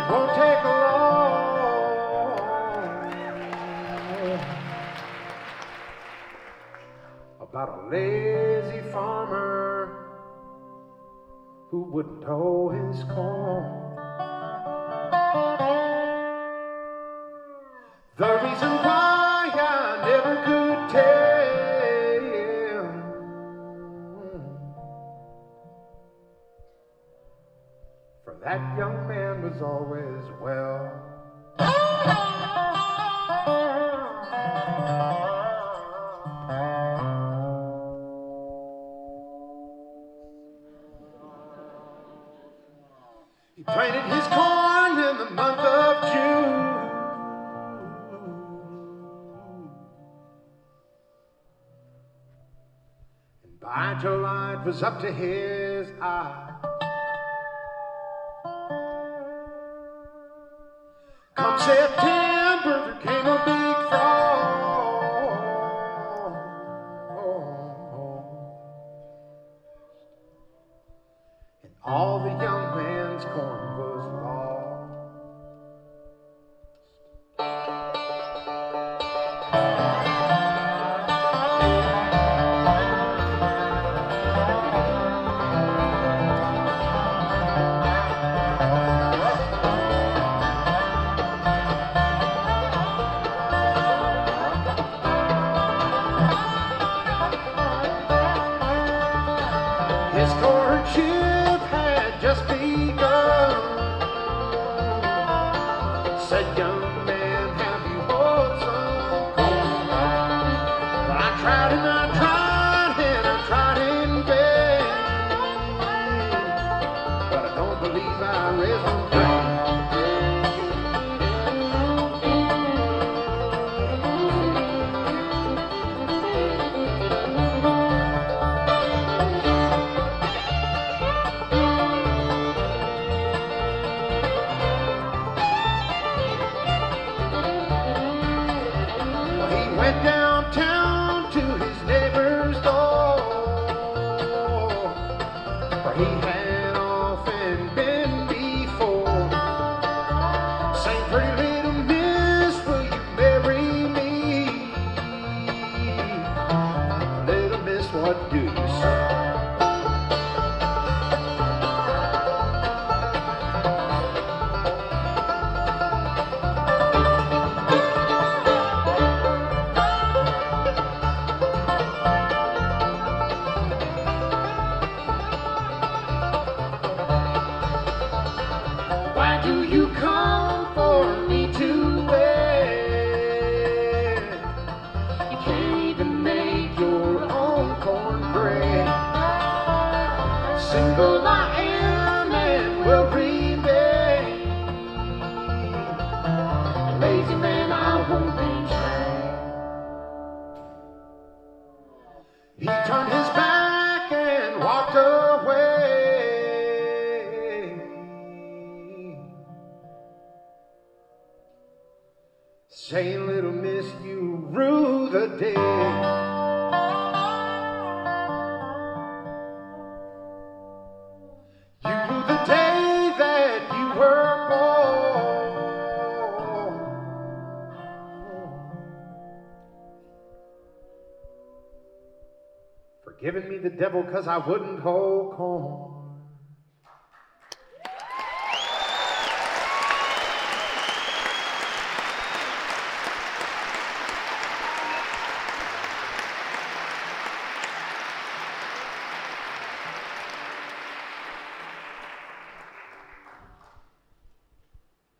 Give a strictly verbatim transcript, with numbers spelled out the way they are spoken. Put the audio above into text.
won't take long about a lazy farmer who wouldn't hoe his corn. The reason why I never could tell, for that young man was always well. He planted his corn in the month of June, and by July it was up to his eye. Come September there came a big frost, and all the young man's corn was lost. His courtship had just begun. Said, young man, have you bought some corn? But I tried and I tried and I tried in vain, but I don't believe I raised one grain. Went downtown to his neighbor's door, where he had often been before. Sang, pretty little miss, will you marry me? Little miss, what do you say? Why do you come for me to wed? You can't even make your own cornbread. Single I am and will remain. Lazy man, I won't be. He turned his back and walked away, saying, little miss, you rue the day. You rue the day that you were born. For giving me the devil 'cause I wouldn't hold corn.